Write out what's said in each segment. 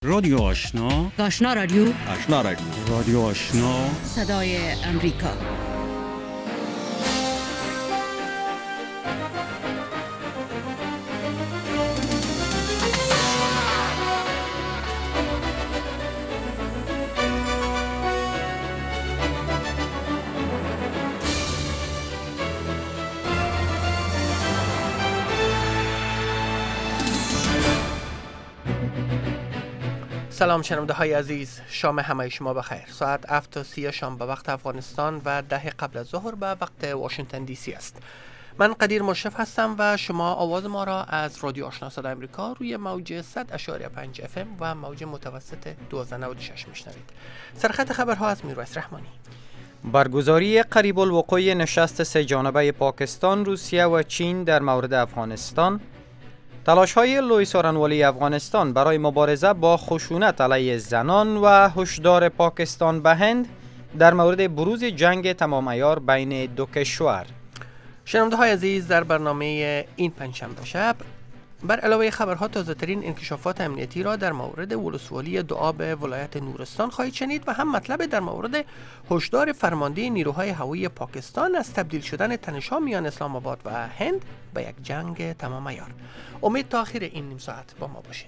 رادیو آشنا، آشنا رادیو، رادیو آشنا، صدای امریکا. سلام شنونده های عزیز، شام همه شما بخیر. ساعت 7:30 شام به وقت افغانستان و 10 قبل از ظهر به وقت واشنگتن دی سی است. من قدیر مشرف هستم و شما آواز ما را از رادیو آشنا صدای امریکا روی موج 100.5 اف ام و موج متوسط 1296 میشنوید. سرخط خبرها از میرویس رحمانی. برگزاری قریب الوقوع نشست سه جانبه پاکستان، روسیه و چین در مورد افغانستان، تلاش‌های لوئیس آرنوالی افغانستان برای مبارزه با خشونت علیه زنان و هشدار پاکستان به هند در مورد بروز جنگ تمام عیار بین دو کشور. شنونده های عزیز، در برنامه این پنجشنبه شب بر علاوه خبرها تازه‌ترین انکشافات امنیتی را در مورد ولسوالی دعا به ولایت نورستان خواهید شنید و هم مطلب در مورد هشدار فرمانده نیروهای هوایی پاکستان از تبدیل شدن تنش‌ها میان اسلام آباد و هند به یک جنگ تمام عیار. امید تا آخر این نیم ساعت با ما باشید.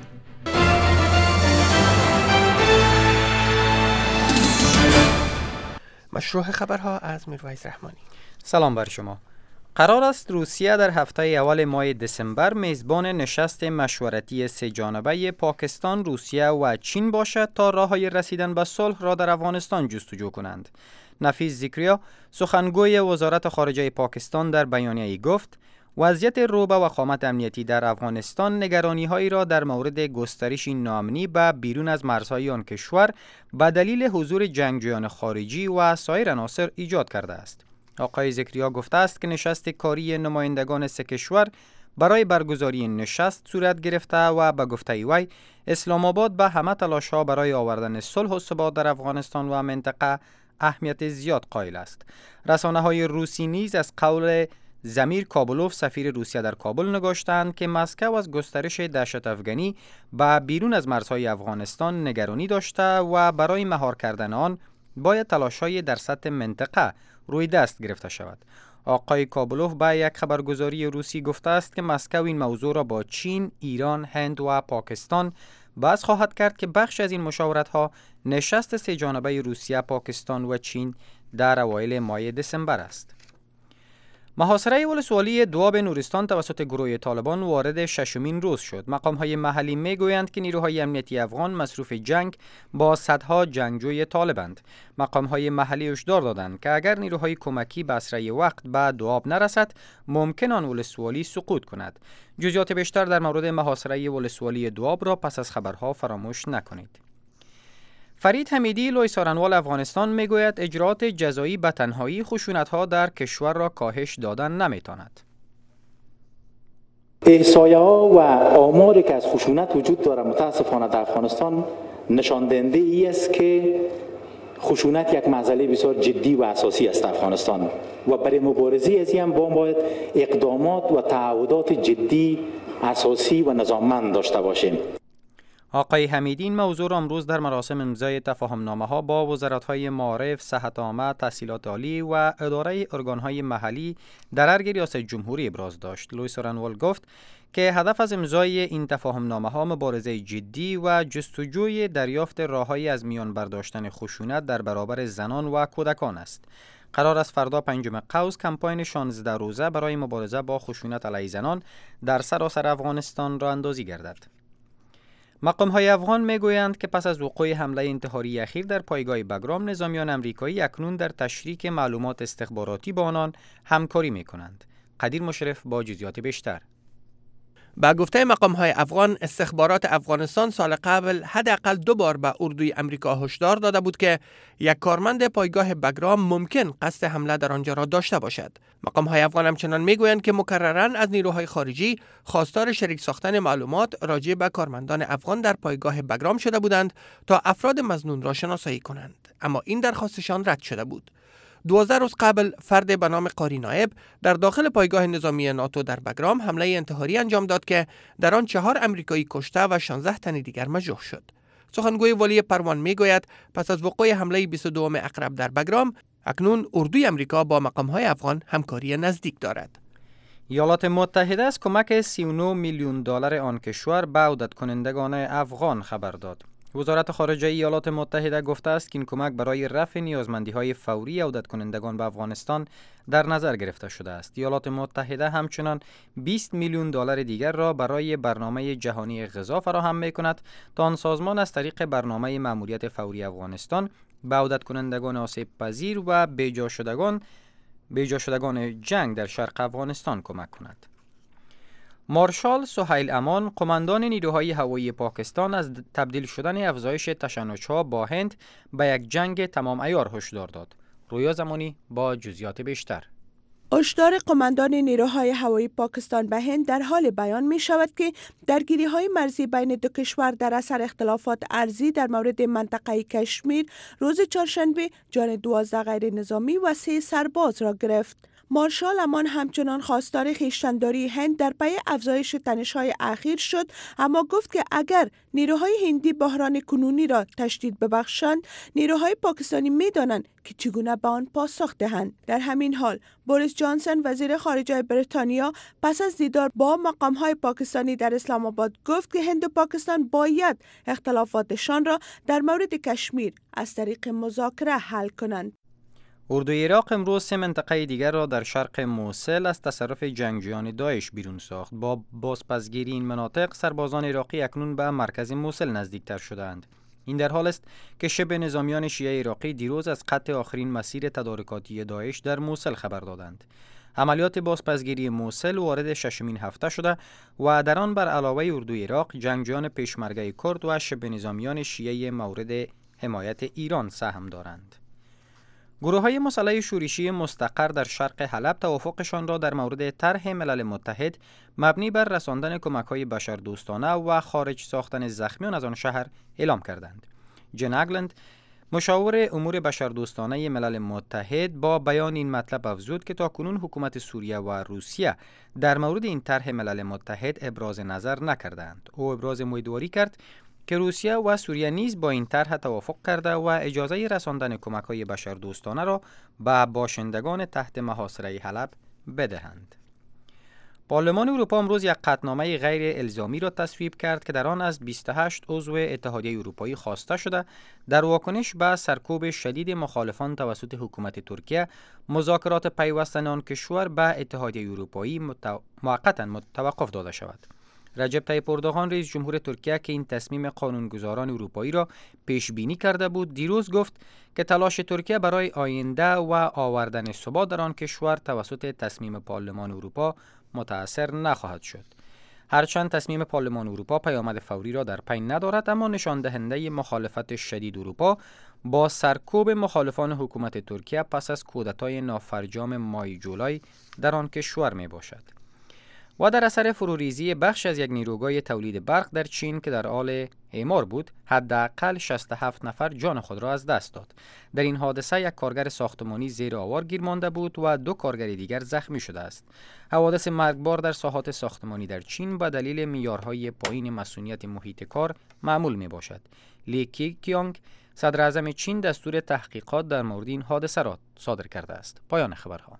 مشروع خبرها از میرویس رحمانی. سلام بر شما. قرار است روسیه در هفته اول ماه دسامبر میزبان نشست مشورتی سه جانبه پاکستان، روسیه و چین باشد تا راه‌های رسیدن به صلح را در افغانستان جستجو کنند. نفیس ذکریا، سخنگوی وزارت خارجه پاکستان، در بیانیه‌ای گفت وضعیت رعب و وخامت امنیتی در افغانستان نگرانی‌هایی را در مورد گسترش ناامنی به بیرون از مرزهای آن کشور به دلیل حضور جنگجویان خارجی و سایر عناصر ایجاد کرده است. آقای ذکریا گفته است که نشست کاری نمایندگان سه کشور برای برگزاری نشست صورت گرفته و به گفته وی اسلام آباد به همه تلاش‌ها برای آوردن صلح و ثبات در افغانستان و منطقه اهمیت زیاد قائل است. رسانه‌های روسی نیز از قول زمیر کابلوف، سفیر روسیه در کابل، نگاشتند که مسکو از گسترش دهشت افغانی به بیرون از مرزهای افغانستان نگرانی داشته و برای مهار کردن آن باید تلاش‌های در سطح منطقه روی دست گرفته شود. آقای کابلوف به یک خبرگزاری روسی گفته است که مسکو این موضوع را با چین، ایران، هند و پاکستان بحث خواهد کرد که بخش از این مشاورت‌ها نشست سه جانبه روسیه، پاکستان و چین در اوایل ماه دسامبر است. محاصره ولسوالی دواب نورستان توسط گروه طالبان وارد ششمین روز شد. مقام‌های محلی میگویند که نیروهای امنیتی افغان مصروف جنگ با صدها جنگجوی طالبند. مقام‌های محلی هشدار دادند که اگر نیروهای کمکی به اسرع وقت به دواب نرسد، ممکن آن ولسوالی سقوط کند. جزئیات بیشتر در مورد محاصره ولسوالی دواب را پس از خبرها فراموش نکنید. فرید حمیدی، لوئیس آرنوال افغانستان، میگوید اجرات جزایی به تنهایی خشونت‌ها در کشور را کاهش دادن نمیتواند. احصایه‌ها و آماری که از خشونت وجود دارد متاسفانه در افغانستان نشان دهنده ای است که خشونت یک مسئله بسیار جدی و اساسی است در افغانستان و برای مبارزه از این با باید اقدامات و تعهدات جدی، اساسی و نظاممند داشته باشیم. آقای حمیدی این موضوع را امروز در مراسم امضای تفاهم‌نامه‌ها با وزارت‌های معارف، صحت عامه، تحصیلات عالی و اداره ارگان‌های محلی در ارگ ریاست جمهوری ابراز داشت. لوئیس آرنوال گفت که هدف از امضای این تفاهم‌نامه‌ها مبارزه جدی و جستجوی دریافت راه‌هایی از میان برداشتن خشونت در برابر زنان و کودکان است. قرار است فردا 5 قوس کمپاین 16 روزه برای مبارزه با خشونت علیه زنان در سراسر افغانستان راه اندازی گردد. مقام‌های افغان میگویند که پس از وقوع حمله انتحاری اخیر در پایگاه بگرام، نظامیان امریکایی اکنون در تشریک معلومات استخباراتی با آنان همکاری می‌کنند. قدیر مشرف با جزئیات بیشتر. با گفته مقام‌های افغان، استخبارات افغانستان سال قبل حداقل 2 بار به اردوی امریکا هشدار داده بود که یک کارمند پایگاه بگرام ممکن قصد حمله در آنجا را داشته باشد. مقام‌های افغان همچنان میگویند که مکرراً از نیروهای خارجی خواستار شریک ساختن معلومات راجع به کارمندان افغان در پایگاه بگرام شده بودند تا افراد مظنون را شناسایی کنند، اما این درخواستشان رد شده بود. 12 روز قبل فرد به نام قاری نایب در داخل پایگاه نظامی ناتو در بگرام حمله انتحاری انجام داد که در آن 4 امریکایی کشته و 16 تن دیگر مجروح شد. سخنگوی والی پروان میگوید پس از وقوع حمله 22 اقرب در بگرام اکنون اردوی امریکا با مقام‌های افغان همکاری نزدیک دارد. ایالات متحده از کمک 39 میلیون دلار آن کشور به عودت کنندگان افغان خبر داد. وزارت خارجه ایالات متحده گفته است که این کمک برای رفع نیازمندی‌های فوری عودت کنندگان به افغانستان در نظر گرفته شده است. ایالات متحده همچنان 20 میلیون دلار دیگر را برای برنامه جهانی غذا فراهم می‌کند تا آن سازمان از طریق برنامه مأموریت فوری افغانستان به عودت کنندگان آسیب پذیر و بیجا شدگان جنگ در شرق افغانستان کمک کند. مارشال سهیل امان، قماندان نیروهای هوایی پاکستان، از تبدیل شدن افزایش تشنج‌ها با هند به یک جنگ تمام عیار هشدار داد. رویا زمانی با جزئیات بیشتر. هشدار قماندان نیروهای هوایی پاکستان به هند در حال بیان می شود که درگیری‌های مرزی بین دو کشور در اثر اختلافات ارضی در مورد منطقه کشمیر روز چهارشنبه جان 12 غیر نظامی و 3 سرباز را گرفت. مارشال امان همچنان خواستار خویشتن‌داری هند در پی افزایش تنش‌های اخیر شد، اما گفت که اگر نیروهای هندی بحران کنونی را تشدید ببخشند، نیروهای پاکستانی می‌دانند که چگونه به آن پاسخ دهند. در همین حال بوریس جانسن وزیر خارجه بریتانیا پس از دیدار با مقام‌های پاکستانی در اسلام آباد گفت که هند و پاکستان باید اختلافاتشان را در مورد کشمیر از طریق مذاکره حل کنند. اردوی عراق امروز 3 منطقه دیگر را در شرق موصل از تصرف جنگجویان داعش بیرون ساخت. با بازپسگیری این مناطق، سربازان عراقی اکنون به مرکز موصل نزدیکتر شدند. این در حال است که شبه نظامیان شیعه عراقی دیروز از قطع آخرین مسیر تدارکاتی داعش در موصل خبر دادند. عملیات بازپسگیری موصل وارد 6مین هفته شده و در آن بر علاوه اردوی عراق، جنگجویان پیشمرگه کرد و شبه نظامیان شیعه مورد حمایت ایران سهم دارند. گروه‌های مسلح شورشی مستقر در شرق حلب توافقشان را در مورد طرح ملل متحد مبنی بر رساندن کمک‌های بشردوستانه و خارج ساختن زخمیان از آن شهر اعلام کردند. جن اگلند، مشاور امور بشردوستانه ملل متحد، با بیان این مطلب افزود که تاکنون حکومت سوریه و روسیه در مورد این طرح ملل متحد ابراز نظر نکردند. او ابراز امیدواری کرد که روسیه و سوریه نیز با این طرح توافق کرده و اجازه رساندن کمک‌های بشردوستانه را به باشندگان تحت محاصره حلب بدهند. پارلمان اروپا امروز یک قطعنامه غیر الزامی را تصویب کرد که در آن از 28 عضو اتحادیه اروپایی خواسته شده در واکنش به سرکوب شدید مخالفان توسط حکومت ترکیه مذاکرات پیوستن آن کشور به اتحادیه اروپایی موقتا توقف داده شود. رجب طیب اردوغان رئیس جمهور ترکیه که این تصمیم قانونگذاران اروپایی را پیش بینی کرده بود، دیروز گفت که تلاش ترکیه برای آینده و آوردن ثبات در آن کشور توسط تصمیم پارلمان اروپا متأثر نخواهد شد. هرچند تصمیم پارلمان اروپا پیامد فوری را در پی ندارد، اما نشان دهنده مخالفت شدید اروپا با سرکوب مخالفان حکومت ترکیه پس از کودتای نافرجام مای جولای در آن کشور می باشد. و در اثر فروریزی بخش از یک نیروگاه تولید برق در چین که در حال اعمار بود، حداقل 67 نفر جان خود را از دست داد. در این حادثه یک کارگر ساختمانی زیر آوار گیر مانده بود و 2 کارگر دیگر زخمی شده است. حوادث مرگبار در ساحات ساختمانی در چین به دلیل معیارهای پایین مسئولیت محیط کار معمول می باشد. لی کیانگ، صدر اعظم چین، دستور تحقیقات در مورد این حادثه را صادر کرده است. پایان خبرها.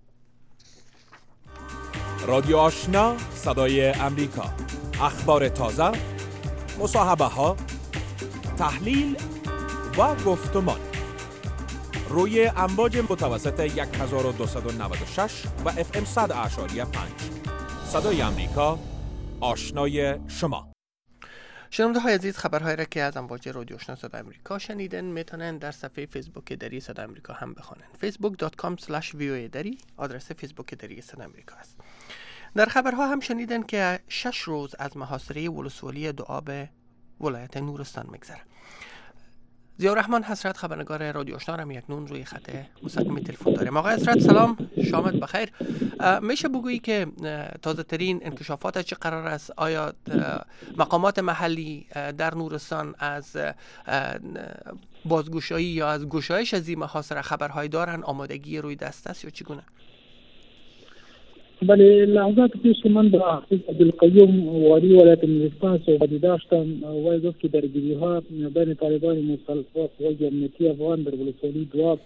رادیو آشنا، صدای امریکا. اخبار تازه، مصاحبه ها، تحلیل و گفتمان روی امواج متوسط 1296 و FM 100.5. صدای امریکا، آشنای شما. شنونده های عزیز، خبرهایی را که از امواج رادیو آشنا صدای امریکا شنیدن میتونن در صفحه فیسبوک دری صدای امریکا هم بخونن. facebook.com/voa دری آدرس فیسبوک دری صدای امریکا است. در خبرها هم شنیدن که 6 روز از محاصره ولسوالی دوآب ولایت نورستان میگذره. ضیاءالرحمن حسرت خبرنگار رادیو آشنا را یکنون روی خط مستقیم تلفن داریم. آقای حسرت سلام، شامت بخیر. میشه بگویی که تازه ترین انکشافات چه قرار است؟ آیا مقامات محلی در نورستان از بازگشایی یا از گشایش از این محاصره خبرهای دارن؟ آمادگی روی دست است یا چگونه؟ بله، لحظات پیش که من با حافظ عبدالقیوم والی ولایت نورستان صحبتی داشتم، وی گفت که درگیری‌ها بین طالبان مسلح و قوای امنیتی افغان در ولسوالی دواب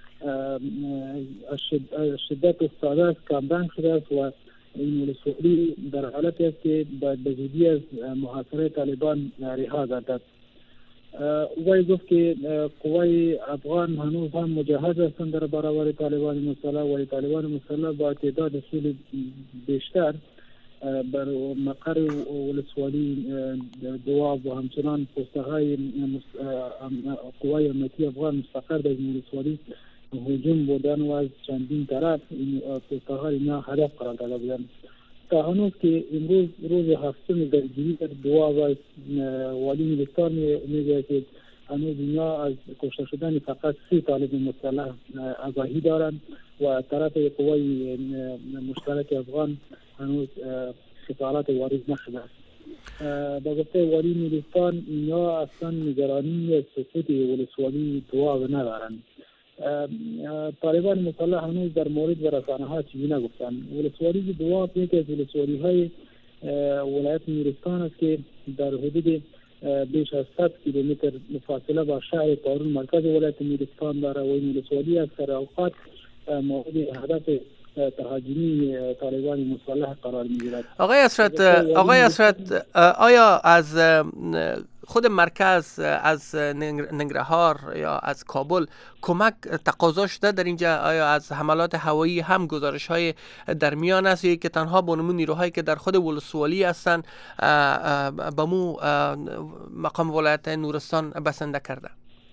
شدت افتاده است، کمرنگ شده است و این ولسوالی در حالتی است که باید به زودی از محاصره طالبان رها گردد. وی گفت که قوای افغان هنوز هم مجهز هستند در برابر طالبان مسلح، ولی طالبان مسلح با تعداد خیلی بیشتر بر مقر ولسوالی دواب و همچنان پست‌های قوای امنیتی افغان مستقر در ولسوالی هجوم بودن و از چندین طرف این پست‌ها اینا هدف قرار داده بودند. تا هنوز که امروز روز هفتم درگیری در دواب است، والی نورستان میگه که هنوز اینا از کشته شدن فقط 3 طالب مسلح آگاهی دارند و طرف قوای مشترک افغان هنوز خسارات وارد نشده است. با گفته والی نورستان اینا اصلا نگرانی از سقوط ولسوالی دواب ندارند. طالبان مسلح هنوز در مورد و رسانه‌ها چیزی نگفتند. ولسوالی دواب یکی از ولسوالی‌های ولایت نورستان است که در حدود بیش از 100 کیلومتر فاصله با شهر طارون مرکز ولایت نورستان دارد و این ولسوالی اکثر اوقات مورد هدف تهاجمی طالبان مسلح قرار می‌گیرد. آقای حسرت، آیا از خود مرکز، از ننگرهار یا از کابل کمک تقاضا شده در اینجا؟ آیا از حملات هوایی هم گزارش‌های در میان است یا که تنها با نمون نیروهایی که در خود ولسوالی هستند به مو مقام ولایت نورستان بسنده کرده؟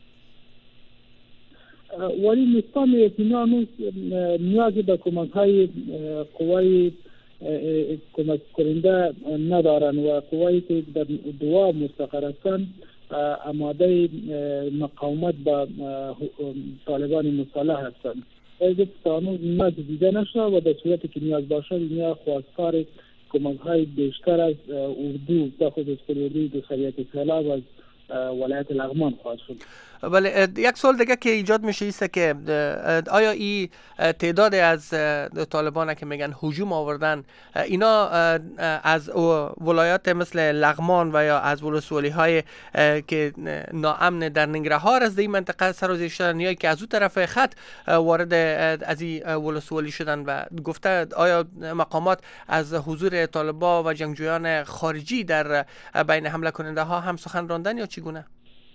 والی نورستان اطمینان نیازی به کمک‌های قوای کمک کننده ندارند و قوایی که در دواب مستقر هستند آماده مقاومت با طالبان مسلح هستند. اگر هنوز نیاز دیده نشده و در صورتی که نیاز باشد اینا خواستار کمک‌های بیشتر از اردو تاخذ از اردوی دو سریعت سیلاب از ولایت لغمان خواهد شد. بله، یک سوال دیگه که ایجاد میشه ایست که آیا این تعداد از طالبان که میگن هجوم آوردن اینا از ولایات مثل لغمان و یا از ولسوالی های که ناامن در ننگرهار از این منطقه سرازیر شدن یا که از اون طرف خط وارد از این ولسوالی شدن و گفته آیا مقامات از حضور طالبان و جنگجویان خارجی در بین حمله کننده ها هم سخن راندن یا چگونه؟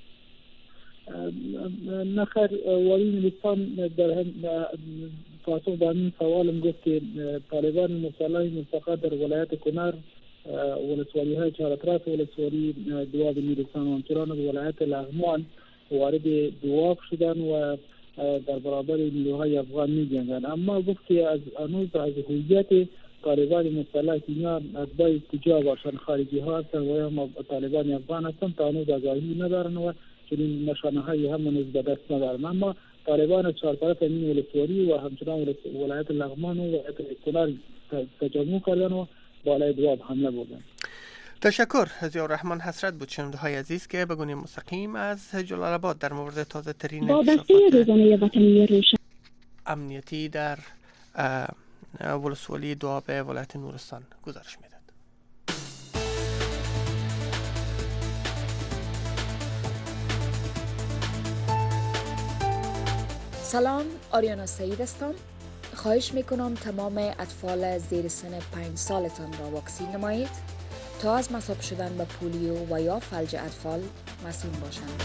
نخیر، والی نورستان در پاسخ به این سوالم گفت که طالبان مسلح مستقر در ولایت کنر ولسوالی های چهار اطراف ولسوالی دواب نورستان و همچنان ولایت لغمان وارد دواب شدن و در برابر نیروهای افغان می جنگند. اما گفت که از هنوز از هویت طالبان مسلح که اینا اتباع کجا باشن، خارجی ها هستن و هم طالبان افغان هستن، تا هنوز آگاهی ندارن و چنین نشانه هایی هم هنوز به دست ندارن. اما طالبان از چهار طرف این ولسوالی و همچنان ولایت لغمان و ولایت کنر تجمع کردن و بالای دواب حمله بودن. تشکر. ضیاءالرحمن حسرت بود شنونده های عزیز که بگونیم مستقیم از جلال آباد در مورد تازه ترین امنیتی در ولسوالی دواب ولایت نورستان گزارش میداد. سلام، آریانا سعید هستم. خواهش میکنم تمام اطفال زیر سن 5 سالتان را واکسین نمایید تا از مصاب شدن به پولیو و یا فلج اطفال مسئول باشند.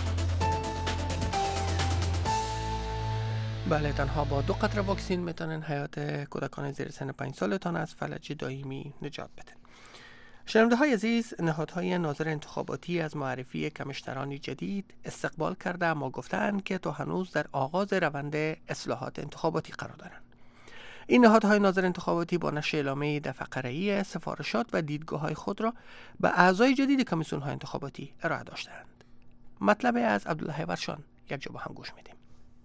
بله، تنها با 2 قطره واکسین میتونن حیات کودکان زیر سن 5 سالتان از فلج دائمی نجات بدن. شنونده های عزیز، نهادهای ناظر انتخاباتی از معرفی کمشترانی جدید استقبال کرده، اما گفتند که تا هنوز در آغاز روند اصلاحات انتخاباتی قرار دارند. این نهادهای ناظر انتخاباتی با نشر اعلامیه دفعه قرعی سفارشات و دیدگاه‌های خود را به اعضای جدید کمیسیون‌های انتخاباتی ارائه داشتند. مطلب از عبدالله ورشان یک جا با هم گوش میدیم.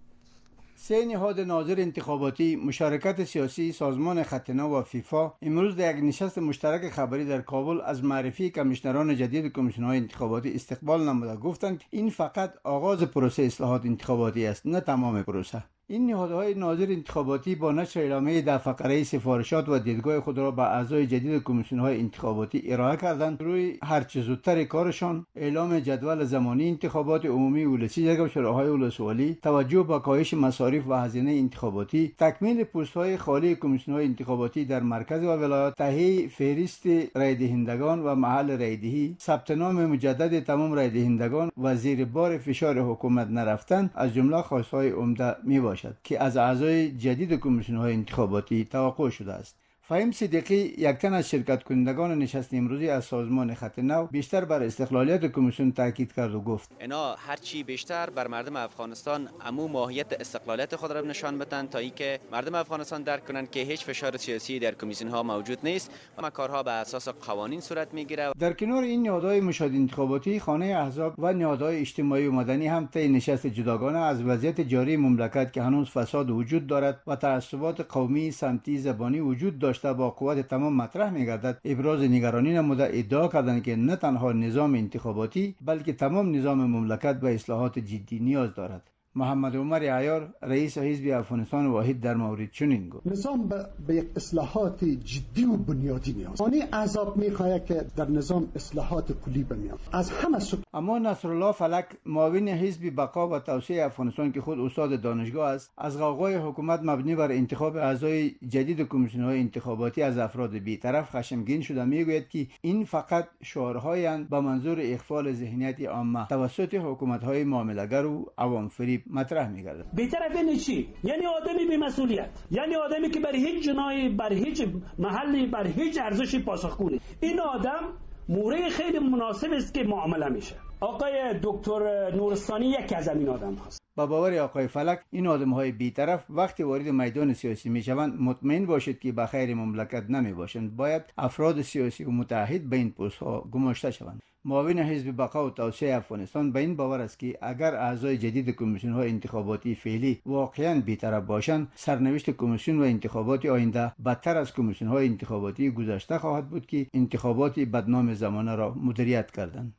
3 نهاد ناظر انتخاباتی، مشارکت سیاسی، سازمان خط نو و فیفا امروز در یک نشست مشترک خبری در کابل از معرفی کمیشنران جدید کمیسیون‌های انتخاباتی استقبال نموده. گفتند این فقط آغاز پروسه اصلاحات انتخاباتی است، نه تمام پروسه. این نهادهای ناظر انتخاباتی با نشر اعلامیه در فقره سفارشات و دیدگاه خود را به اعضای جدید کمیسیون‌های انتخاباتی ارائه کردند. روی هر چه زودتر کارشان اعلام جدول زمانی انتخابات عمومی ولسی در شوراهای ولسوالی، توجه به کاهش مصارف و هزینه انتخاباتی، تکمیل پست‌های خالی کمیسیون‌های انتخاباتی در مرکز و ولایات، تهیه فهرست رای دهندگان و محل رای دهی، ثبت نام مجدد تمام رای دهندگان و زیر بار فشار حکومت نرفتن از جمله خواست‌های عمده میباشد که از اعضای جدید کمیسیون‌های انتخاباتی توقع شده است. فهیم صدیقی، یک تن از شرکت کنندگان نشست امروزی از سازمان خط نو، بیشتر بر استقلالیت کمیسیون تاکید کرد و گفت اینا هرچی بیشتر بر مردم افغانستان عمو ماهیت استقلالیت خود را نشان بدن تا اینکه مردم افغانستان درک کنند که هیچ فشار سیاسی در کمیسیون ها موجود نیست و کارها به اساس قوانین صورت میگیره. در کنار این نهادهای مشاهده انتخاباتی، خانه احزاب و نهادهای اجتماعی و مدنی هم طی نشست جداگانه از وضعیت جاری مملکت که هنوز فساد وجود دارد و تعصبات قومی، سمتی، زبانی وجود داشته با قوت تمام مطرح می‌گردد ابراز نگرانی نموده. ادعا کردند که نه تنها نظام انتخاباتی بلکه تمام نظام مملکت به اصلاحات جدی نیاز دارد. محمد عمر عیار، رئیس حزب افغانستان واحد، در مورد چنین گفت: نظام به یک اصلاحات جدی و بنیادی نیاز. آنی احزاب می‌خواهد که در نظام اصلاحات کلی بمیاد. از همه اما نصرالله فلک، معاون حزب بقا و توسعه افغانستان که خود استاد دانشگاه است، از غوغای حکومت مبنی بر انتخاب اعضای جدید کمیسیون‌های انتخاباتی از افراد بی‌طرف خشمگین شده. میگوید که این فقط شعارهایند به منظور اخفال ذهنیت عامه توسط حکومت‌های معامله‌گر و عوام فریب مطرح می‌گردد. بی‌طرف یعنی چی؟ یعنی آدمی بی‌مسئولیت، یعنی آدمی که بر هیچ جنایی، بر هیچ محلی، بر هیچ ارزشی پاسخگو نیست. این آدم مورد خیلی مناسب است که معامله میشه. آقای دکتر نورستانی یکی از این آدم هست. با باور آقای فلک، این آدم‌های بی‌طرف وقتی وارد میدان سیاسی میشوند مطمئن باشید که به خیر مملکت نمیباشند. باید افراد سیاسی و متحد به این پست‌ها گماشته شوند. معاون حزب بقا و توسعه افغانستان به این باور است که اگر اعضای جدید کمیسیون‌های انتخاباتی فعلی واقعاً بی‌طرف باشند، سرنوشت کمیسیون و انتخابات آینده بدتر از کمیسیون‌های انتخاباتی گذشته خواهد بود که انتخابات بدنام زمانه را مدیریت کردند.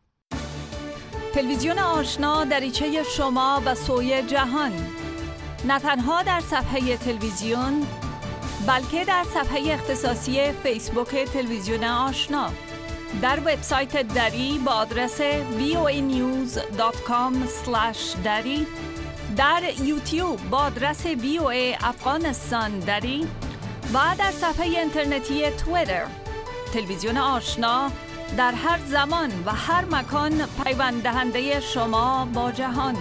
تلویزیون آشنا دریچه شما به سوی جهان، نه تنها در صفحه تلویزیون بلکه در صفحه اختصاصی فیسبوک تلویزیون آشنا، در وبسایت دری با آدرس voanews.com/dari، در یوتیوب با آدرس VOA افغانستان دری و در صفحه اینترنتی توییتر. تلویزیون آشنا در هر زمان و هر مکان پیوند دهنده شما با جهان.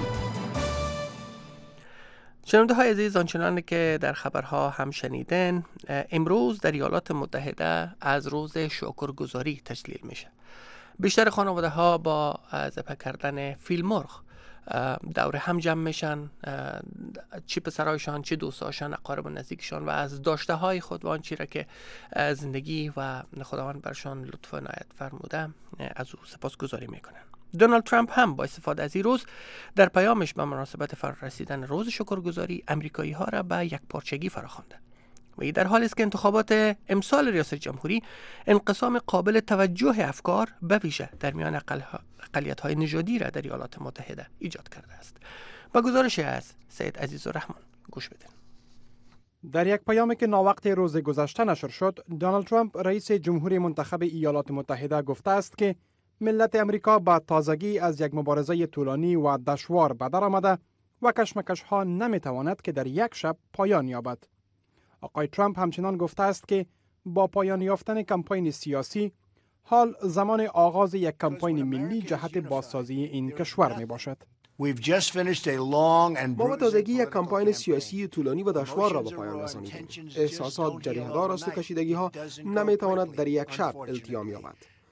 شنونده های عزیز، آنچنان که در خبرها هم شنیدن، امروز در ایالات متحده از روز شکرگزاری تجلیل میشه. بیشتر خانواده ها با ذبح کردن فیل مرغ دور هم جمع میشن، چی پسرایشان، چی دوستاشان، اقارب و نزدیکشان، و از داشته های خود و آنچه را که زندگی و خداوند برشان لطف و عنایت فرموده از او سپاسگزاری میکنن. دونالد ترامپ هم با استفاده از این روز در پیامش به مناسبت فرارسیدن روز شکرگزاری امریکایی ها را به یک پارچگی فراخوانده و این در حالی است که انتخابات امسال ریاست جمهوری انقسام قابل توجه افکار به ویژه در میان اقلیت‌های نژادی را در ایالات متحده ایجاد کرده است. با گزارش از سید عزیزالرحمن گوش بدین. در یک پیامی که ناوقت روز گذشته نشر شد، دونالد ترامپ رئیس جمهوری منتخب ایالات متحده گفته است که ملت امریکا با تازگی از یک مبارزه طولانی و دشوار به در آمده و کشمکش‌ها نمی‌تواند که در یک شب پایان یابد. آقای ترامپ همچنان گفته است که با پایان یافتن کمپین سیاسی، حال زمان آغاز یک کمپین ملی جهت بازسازی این کشور می باشد. ما تازگی یک کمپین سیاسی طولانی و دشوار را به پایان رسانیدیم. احساسات جریحه‌دار است و کشیدگی‌ها نمی‌تواند در یک شب التیام یابد.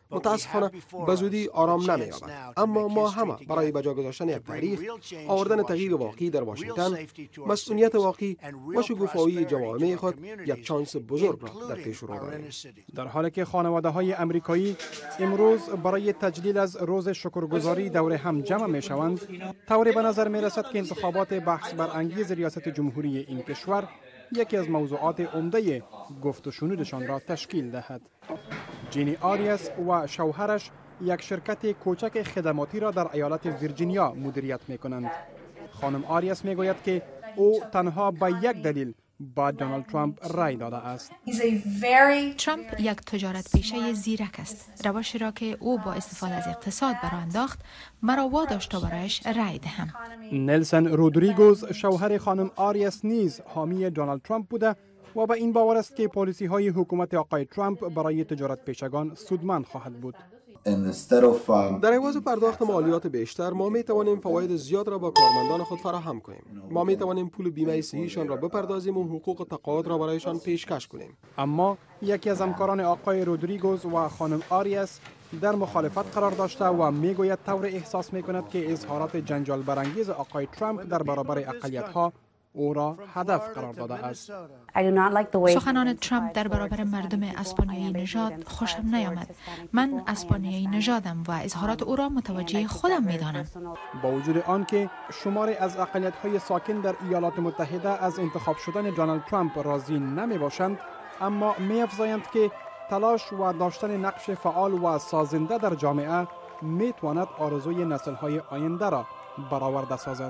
متاسفانه به زودی آرام نمی‌یابد. اما ما همه برای بجا گذاشتن یک تاریخ، آوردن تغییر واقعی در واشنگتن، مسئولیت واقعی و شکوفایی جوامع خود یک چانس بزرگ را در پیش رو داریم. در حالی که خانواده‌های امریکایی امروز برای تجلیل از روز شکرگزاری دور هم جمع می‌شوند، طوری به نظر می‌رسد که انتخابات بحث برانگیز ریاست جمهوری این کشور یکی از موضوعات عمده گفت و شنودشان را تشکیل دهد. جینی آریاس و شوهرش یک شرکت کوچک خدماتی را در ایالت ویرجینیا مدیریت می‌کنند. خانم آریاس می‌گوید که او تنها به یک دلیل با دونالد ترامپ رای داده است. ترامپ یک تجارت پیشه زیرک است. روشی را که او با استفاده از اقتصاد برآورد انداخت مرا واداشت تا برایش رای دهم. نلسن رودریگوز شوهر خانم آریاس نیز حامی دونالد ترامپ بوده و به این باور است که پالیسی‌های حکومت آقای ترامپ برای تجارت پیشگان سودمند خواهد بود. در عوض پرداخت مالیات بیشتر ما می توانیم فواید زیاد را با کارمندان خود فراهم کنیم. ما می توانیم پول بیمه صحیشان را بپردازیم و حقوق تقاعد را برایشان پیشکش کنیم. اما یکی از همکاران آقای رودریگوز و خانم آریاس در مخالفت قرار داشته و میگوید طور احساس میکند که اظهارات جنجال برانگیز آقای ترامپ در برابر اقلیت‌ها او را هدف قرار داده است. سخنان ترامپ در برابر مردم اسپانیایی نژاد خوشم نیامد. من اسپانیایی نژادم و اظهارات او را متوجه خودم میدانم. با وجود آنکه شماری از اقلیت‌های ساکن در ایالات متحده از انتخاب شدن دونالد ترامپ راضی نمی باشند، اما می‌افزایند که تلاش و داشتن نقش فعال و سازنده در جامعه میتواند آرزوی نسل‌های آینده را برآورده سازد.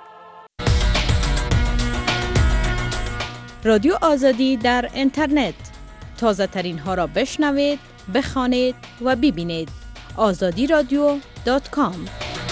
رادیو آزادی در اینترنت، تازه ترین ها را بشنوید، بخوانید و ببینید. azadiradio.com.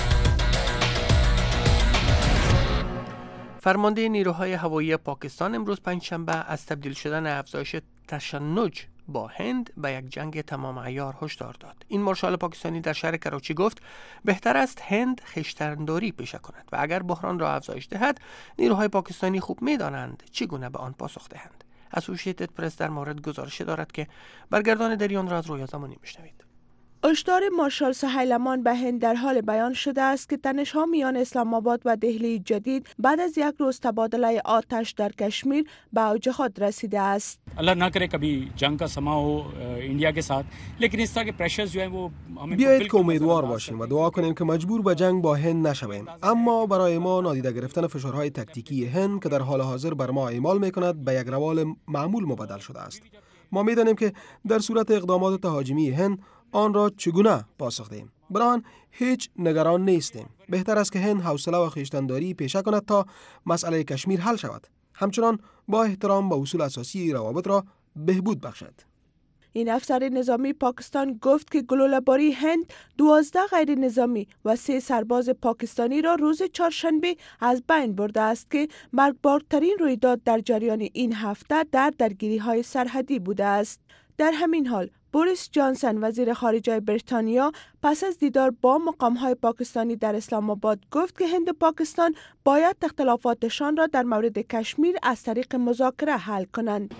فرمانده نیروهای هوایی پاکستان امروز پنجشنبه از تبدیل شدن افزایش تشنج با هند به یک جنگ تمام عیار هشدار داد. این مارشال پاکستانی در شهر کراچی گفت بهتر است هند خویشتن‌داری پیشه کند و اگر بحران را افزایش دهد نیروهای پاکستانی خوب می‌دانند چگونه به آن پاسخ دهند. اسوسییتد پرس در مورد گزارش دارد که برگردان دریان را از رویا زمانی میشنوید. هشدار مارشال سهیل امان به هند در حال بیان شده است که تنش‌ها میان اسلام آباد و دهلی جدید بعد از یک روز تبادله آتش در کشمیر به اوج خود رسیده است. الله ना करे कभी जंग का समा हो इंडिया के साथ लेकिन इस तरह के प्रेशर्स जो है वो हमें بیایید که امیدوار باشیم و دعا کنیم که مجبور به جنگ با هند نشویم. اما برای ما نادیده گرفتن فشارهای تکتیکی هند که در حال حاضر بر ما اعمال می‌کند به یک روال معمول مبدل شده است. ما می‌دانیم که در صورت اقدامات تهاجمی هند آن را چگونه پاسخ دهیم. برای هیچ نگران نیستیم. بهتر است که هند حوصله و خویشتن‌داری پیشه کند تا مسئله کشمیر حل شود. همچنان با احترام به اصول اساسی روابط را بهبود بخشد. این افسر نظامی پاکستان گفت که گلوله‌باری هند 12 غیر نظامی و 3 سرباز پاکستانی را روز چهارشنبه از بین برده است که مرگبارترین رویداد در جریان این هفته در درگیری‌های سرحدی بوده است. در همین حال بوریس جانسن وزیر خارجه بریتانیا پس از دیدار با مقام‌های پاکستانی در اسلام آباد گفت که هند و پاکستان باید اختلافاتشان را در مورد کشمیر از طریق مذاکره حل کنند.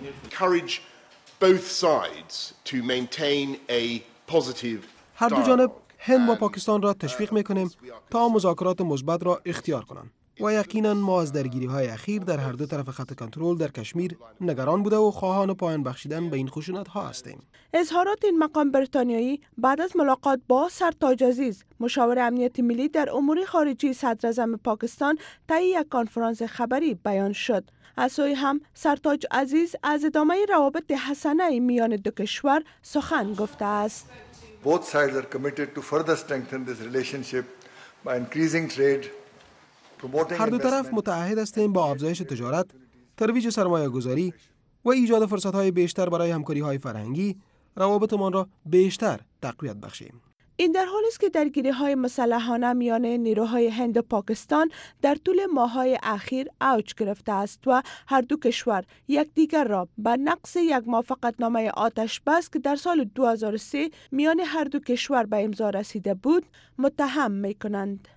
هر دو جانب هند و پاکستان را تشویق می‌کنیم تا مذاکرات مثبت را اختیار کنند. و یقینا ما از درگیری‌های اخیر در هر دو طرف خط کنترل در کشمیر نگران بوده و خواهان پایان بخشیدن به این خشونت‌ها هستیم. اظهارات این مقام بریتانیایی بعد از ملاقات با سرتاج عزیز مشاور امنیت ملی در امور خارجی صدر اعظم پاکستان طی یک کنفرانس خبری بیان شد. از سوی هم سرتاج عزیز از ادامه روابط حسنه میان دو کشور سخن گفته است. Both sides are committed to further strengthen this relationship by increasing trade. هر دو طرف متعهد هستیم با افزایش تجارت، ترویج سرمایه گذاری و ایجاد فرصت‌های بیشتر برای همکاری‌های فرهنگی روابطمان را بیشتر تقویت بخشیم. این در حالی است که درگیری‌های مسلحانه میان نیروهای هند و پاکستان در طول ماه‌های اخیر اوج گرفته است و هر دو کشور یکدیگر را به نقض یک موافقتنامه آتش بس که در سال 2003 میان هر دو کشور به امضا رسیده بود متهم می‌کنند.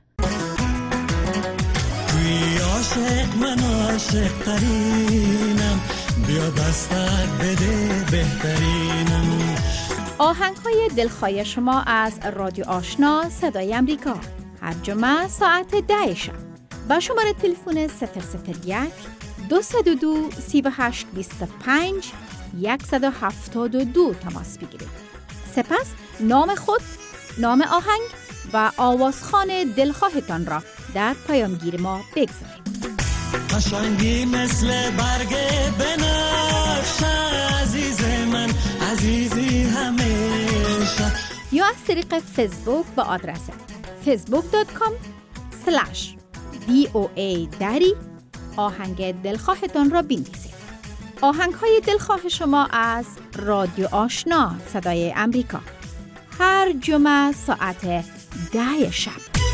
عاشق من عاشق ترینم بیا دستک بده بهترینم آهنگ‌های دلخواه شما از رادیو آشنا صدای امریکا هر جمعه ساعت 10 شب با شماره تلفن 001 202 38 25 172 تماس بگیرید. سپس نام خود، نام آهنگ و آوازخوان دلخواهتان را در پیامگیر ما بگذارید. قشنگی مثل برگ بنفشه عزیز من عزیزی همیشه. یا از طریق فیسبوک با آدرس facebook.com/VOA دری آهنگ دلخواهتان را بنویسید. آهنگ‌های دلخواه شما از رادیو آشنا صدای امریکا هر جمعه ساعت 10 شب.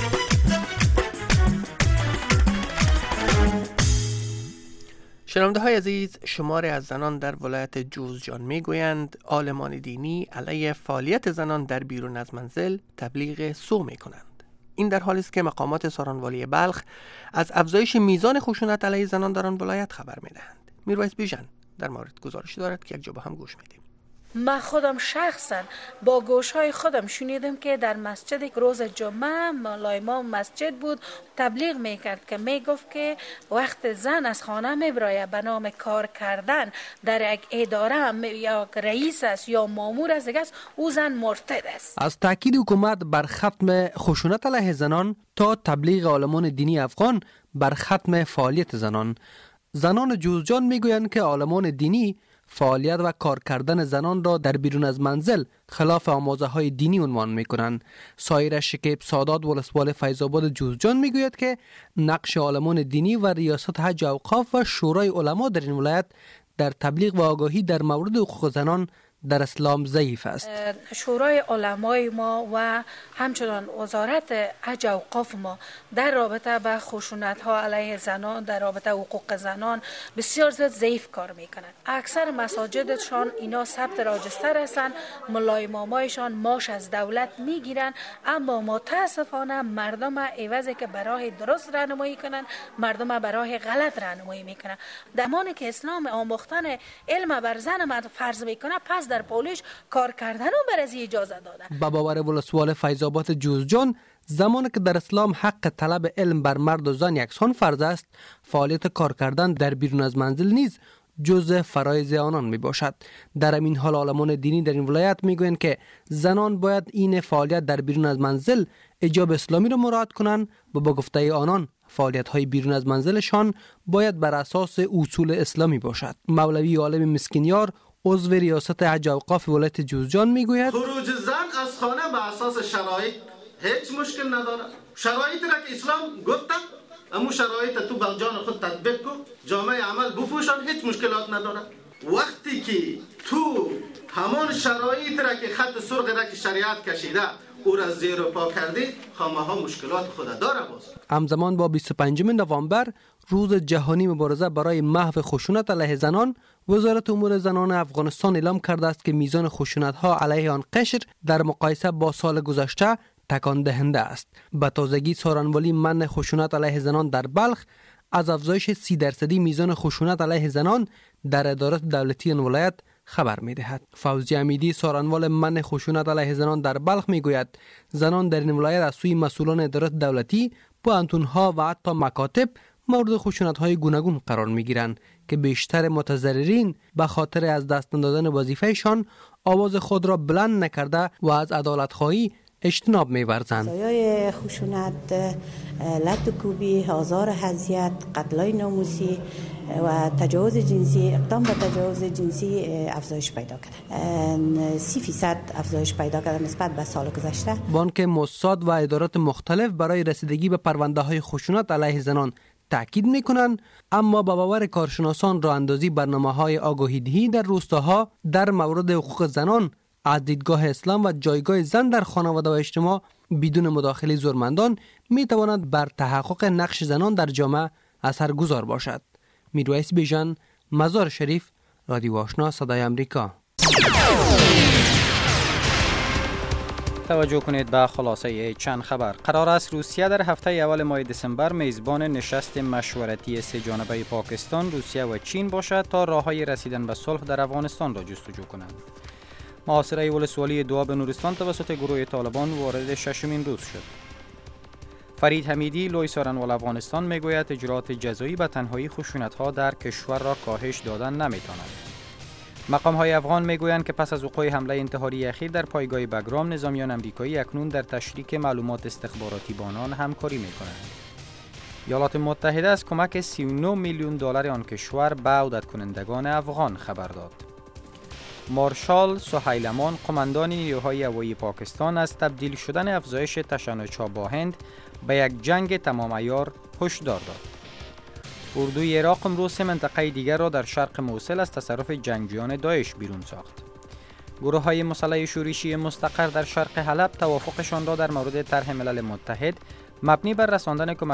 شنونده های عزیز، شماری از زنان در ولایت جوزجان میگویند عالمان دینی علیه فعالیت زنان در بیرون از منزل تبلیغ سو میکنند. این در حالی است که مقامات سارانوالی بلخ از افزایش میزان خشونت علیه زنان در آن ولایت خبر میدهند. میرویس بیژن در مورد گزارشی دارد که یک جا با هم گوش میدیم. من شخصا با گوشهای خودم شنیدم که در مسجد روز جمعه مولای امام مسجد بود تبلیغ میکرد که میگفت که وقت زن از خانه میبراید به نام کار کردن در یک اداره یا رئیس است یا مامور است دیگه او زن مرتد است. از تاکید حکومت بر ختم خشونت علیه زنان تا تبلیغ عالمان دینی افغان بر ختم فعالیت زنان جوزجان میگویند که عالمان دینی فعالیت و کار کردن زنان را در بیرون از منزل خلاف آموزه های دینی عنوان میکنند. سایر شکیب سادات ولسوال فیض آباد جوزجان میگوید که نقش عالمان دینی و ریاست حج اوقاف و شورای علما در این ولایت در تبلیغ و آگاهی در مورد حقوق زنان در اسلام ضعیف است. شورای علمای ما و همچنان وزارت حج اوقاف ما در رابطه با خشونت ها علیه زنان، در رابطه حقوق زنان بسیار زیاد ضعیف کار میکنند. اکثر مساجدشان اینا ثبت راجستر هستند، مولای امامایشان معاش از دولت میگیرن، اما متاسفانه مردم عوضی که به راه درست راهنمایی کنند مردم به راه غلط راهنمایی میکنند. زمانی که اسلام آموختن علم بر زن فرض میکنه پس در پولیش کار کردن و بر از اجازه دادن. با باور ولسوال فیض آباد جوزجان زمانی که در اسلام حق طلب علم بر مرد و زن یکسان فرض است، فعالیت کار کردن در بیرون از منزل نیز جزء فرایض آنان می باشد. در این حال عالمان دینی در این ولایت می گویند که زنان باید این فعالیت در بیرون از منزل حجاب اسلامی را مراعات کنند و با گفته آنان فعالیت های بیرون از منزلشان باید بر اساس اصول اسلامی باشد. مولوی عالم مسکینیار عضو ریاست حج اوقاف ولایت جوزجان میگوید خروج زن از خانه به اساس شرایط هیچ مشکل نداره. شرایطی را که اسلام گفته امو شرایط تو بر جان خود تطبیق کن، جامعه عمل بپوشان، هیچ مشکلات نداره. وقتی که تو همان شرایط را که خط سرخ را که شریعت کشیده او را زیر و پا کردی، خامه ها مشکلات خود داره. باز همزمان با 25 نوامبر روز جهانی مبارزه برای محو خشونت علیه زنان، وزارت امور زنان افغانستان اعلام کرده است که میزان خشونت ها علیه آن قشر در مقایسه با سال گذشته تکان دهنده است. به تازگی سارانوالی منع خشونت علیه زنان در بلخ از افزایش 30% میزان خشونت علیه زنان در ادارات دولتی آن ولایت خبر می‌دهد. فوزی امیدی سارانوال منع خشونت علیه زنان در بلخ میگوید زنان در این ولایت از سوی مسئولان ادارات دولتی، پوهنتون‌ها و حتی مکاتب مورد خشونت‌های گوناگون قرار می‌گیرند که بیشتر متضررین به خاطر از دست ندادن وظیفه‌شان آواز خود را بلند نکرده و از عدالت‌خواهی اجتناب می‌ورزند. سایه خشونت، لط‌وکوبی، آزار اذیت، قتل‌های ناموسی و تجاوز جنسی، اقدام به تجاوز جنسی افزایش پیدا کرده. 30% افزایش پیدا کرده نسبت به سال گذشته. بانک موساد و ادارات مختلف برای رسیدگی به پرونده‌های خشونت علیه زنان تاکید می‌کنند، اما با باور کارشناسان راه اندازی برنامه‌های آگاهی‌دهی در روستاها در مورد حقوق زنان از دیدگاه اسلام و جایگاه زن در خانواده و اجتماع بدون مداخله زورمندان می‌تواند بر تحقق نقش زنان در جامعه اثرگذار باشد. میرویس بیژن، مزار شریف، رادیو آشنا صدای امریکا. توجه کنید به خلاصه چند خبر. قرار است روسیه در هفته اول ماه دسامبر میزبان نشست مشورتی سه جانبه پاکستان، روسیه و چین باشد تا راههای رسیدن به صلح در افغانستان را جستجو کنند. محاصره ولسوالی دواب نورستان توسط گروه طالبان وارد 6مین روز شد. فرید حمیدی لوی سارنوال افغانستان میگوید اجرات جزایی به تنهایی خشونت‌ها در کشور را کاهش دادن نمیتواند. مقام‌های افغان میگویند که پس از وقوع حمله انتحاری اخیر در پایگاه بگرام، نظامیان آمریکایی اکنون در تشریک معلومات استخباراتی با آنان همکاری میکنند. ایالات متحده از کمک 39 میلیون دلار آن کشور به عودت کنندگان افغان خبر داد. مارشال سهیل امان قماندان نیروهای هوایی پاکستان از تبدیل شدن افزایش تشنج‌ها با هند به یک جنگ تمام عیار هشدار داد. اردوی عراق امروز 3 منطقه دیگر را در شرق موصل از تصرف جنگجویان داعش بیرون ساخت. گروه‌های مسلح شورشی مستقر در شرق حلب توافقشان را در مورد طرح ملل متحد مبنی بر رساندن